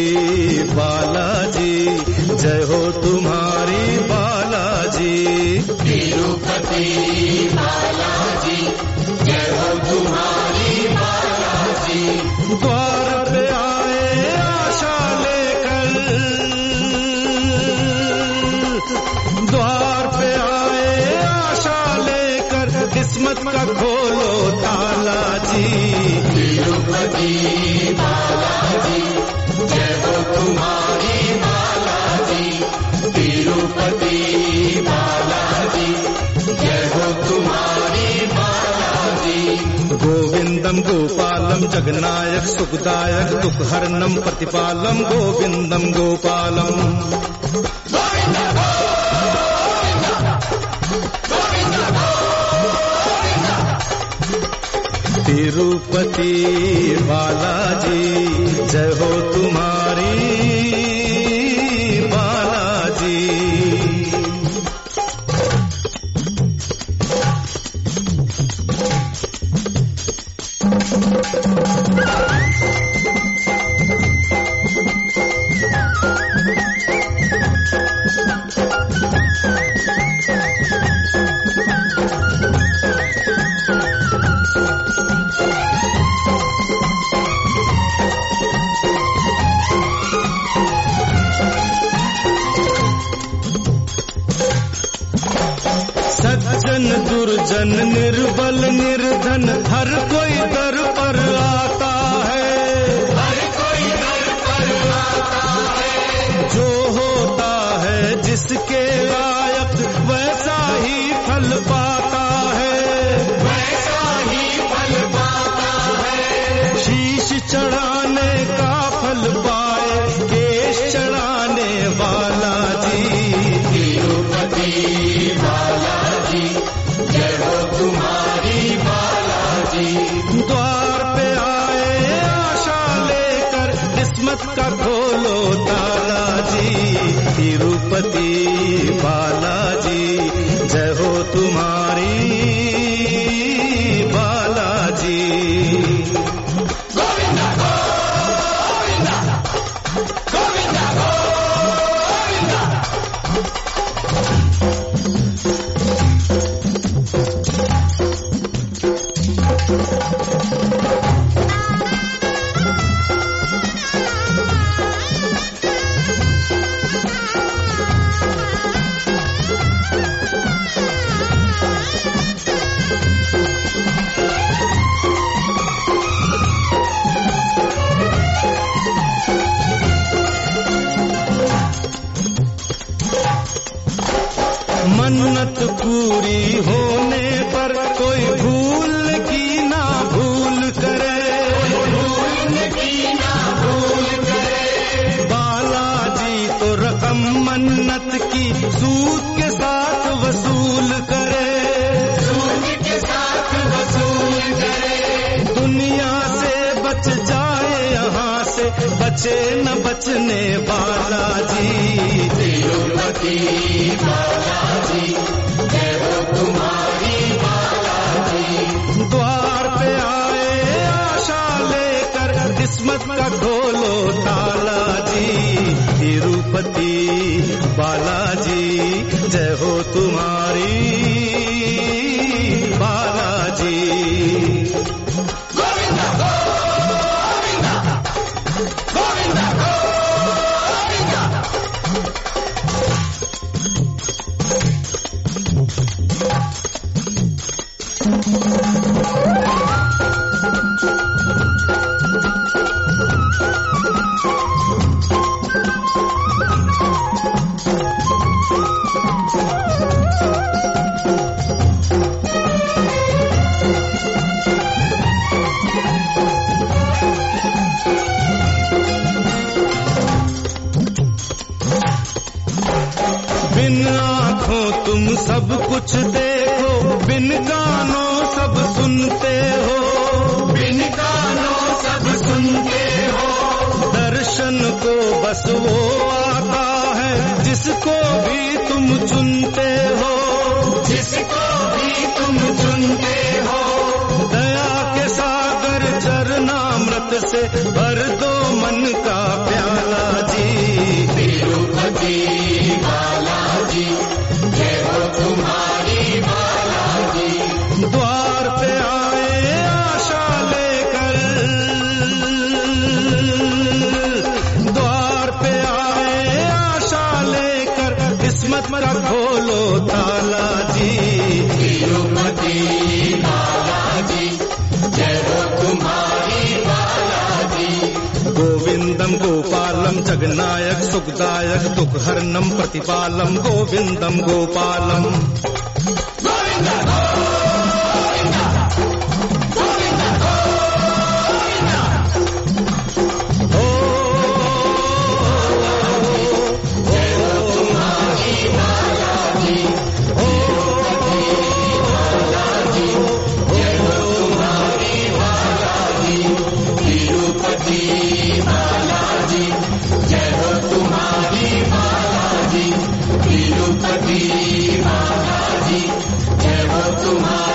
बालाजी, जय हो तुम्हारी बालाजी। तिरुपति बालाजी, जय हो तुम्हारी बालाजी। द्वार पे आए आशा लेकर, द्वार पे आए आशा लेकर, किस्मत का खोलो ताला जी। तिरुपति बालाजी, जय हो तुम्हारी बालाजी। तिरुपति बालाजी, जय हो तुम्हारी बालाजी। गोविंदम गोपालम जगनायक सुखदायक दुःखहरणम प्रतिपालम, गोविंदम गोपालम। तिरुपति बालाजी, जय हो तुम्हारी बालाजी। सज्जन दुर्जन निर्बल निर्धन हर कोई दर पर आता है, हर कोई दर पर आता है। जो होता है जिसके लायक वैसा ही फल पाता है, वैसा ही फल पाता है। शीश चढ़ाने का फल पाए केश चढ़ाने वाला जी। तिरुपति बालाजी, जय हो तुम्हारी बालाजी। द्वार पे आए आशा लेकर, किस्मत का खोलो ताला जी। तिरुपति बालाजी, जय हो तुम्हारी बालाजी। गोविंदा गोविंदा, गोविंदा गोविंदा। मन्नत पूरी होने पर कोई भूल की ना भूल करे, भूल की ना भूल करे। बालाजी तो रकम मन्नत की सूद के साथ वसूल करे, सूद के साथ वसूल करे। दुनिया से बच जाए यहाँ से बचे न बचने वाला जी। तिरुपति बालाजी, जय हो तुम्हारी बालाजी। द्वार पे आए आशा लेकर, किस्मत का खोलो ताला जी। तिरुपति बालाजी, जय हो तुम्हारी बालाजी। गोविंदा गोविंदा, गोविंदा गोविंदा। बिन आँखों तुम सब कुछ देखो, बिन कानों सब सुनते हो, बिन कानों सब सुनते हो। दर्शन को बस वो आता है जिसको भी तुम चुनते हो, जिसको भी तुम चुनते हो। दया के सागर चरणामृत से भर दो मन का प्याला किस्मत का खोलो ताला जी। तिरुपति बालाजी, जय हो तुम्हारी बालाजी। गोविंदम गोपालम जगनायक सुखदायक दुख हरनम प्रतिपालम, गोविंदम गोपालम। तिरुपति बालाजी, जय हो तुम्हारी